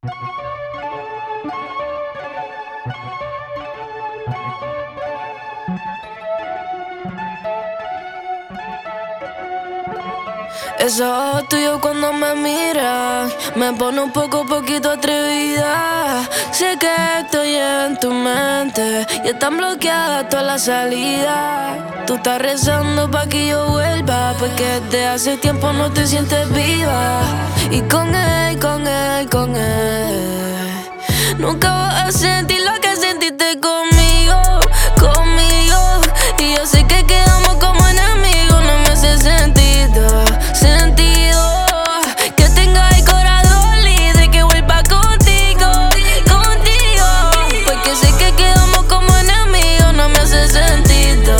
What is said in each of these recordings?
Esos ojos tuyos cuando me miran me pone un poquito atrevida. Sé que estoy en tu mente y están bloqueadas todas las salidas. Tú estás rezando pa' que yo vuelva, porque desde hace tiempo no te sientes viva. Y con él nunca vas a sentir lo que sentiste conmigo. Y yo sé que quedamos como enemigos, no me hace sentido que tenga el corazón libre, que vuelva contigo. Porque sé que quedamos como enemigos, no me hace sentido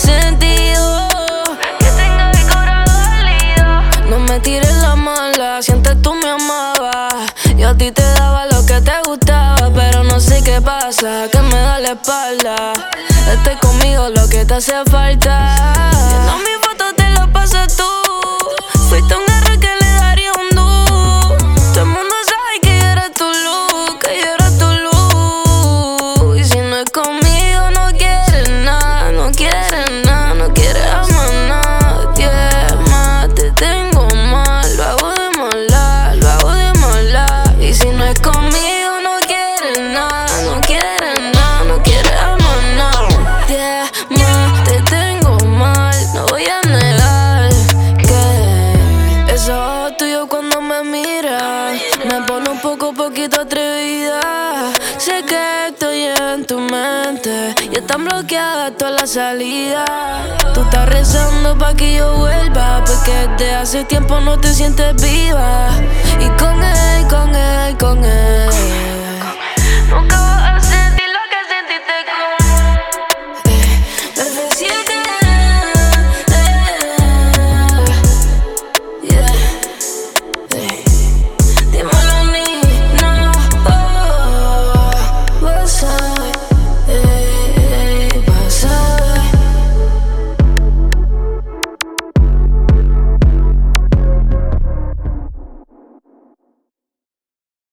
que tenga el corazón libre. No me tires la mala, si antes tú me amabas, yo a ti te daba lo que te gustaba, pero no sé qué pasa, que me da la espalda. Estés conmigo lo que te hace falta. Viendo mis fotos te lo pasas tú. Fuiste un error que le daría un do. Todo el mundo sabe que yo era tu luz, que yo era tu luz. Y si no es conmigo no quieres nada, no quieres nada, no quieres amar nadie más. Te tengo mal, lo hago de mala. Y si no es conmigo no quieres nada, no quieres nada, no quieres amar nadie más. Te tengo mal, no voy a negar que esos ojos tuyos cuando me miran me pone un poquito atrevida. Sé que estoy en tu mente y están bloqueadas todas las salidas. Tú estás rezando pa' que yo vuelva, porque desde hace tiempo no te sientes viva. Y con él